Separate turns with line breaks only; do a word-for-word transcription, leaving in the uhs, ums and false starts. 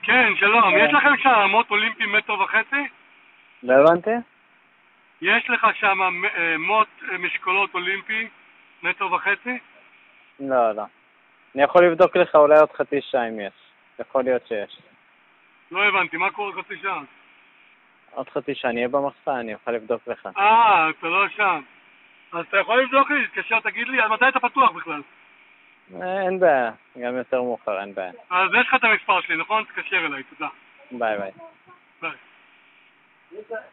כן, שלום. יש לכם שם מוט אולימפי מטר וחצי?
לא הבנתי?
יש לך שם מוט משקולות אולימפי מטר וחצי?
לא, לא. אני יכול לבדוק לך אולי עוד חצי שעה אם יש. יכול להיות שיש.
לא הבנתי, מה קורה חצי שעה?
עוד חצי שעה אני אהיה במחסן, אני אוכל לבדוק לך.
אה, אתה לא שם. אז אתה יכול לבדוק לי, תתקשר, תגיד לי, אז מתי אתה פתוח בכלל?
אין בעיה, גם יותר מאוחר, אין בעיה.
אז יש לך את המספר שלי, נכון? תתקשר אליי, תודה.
ביי ביי.
ביי.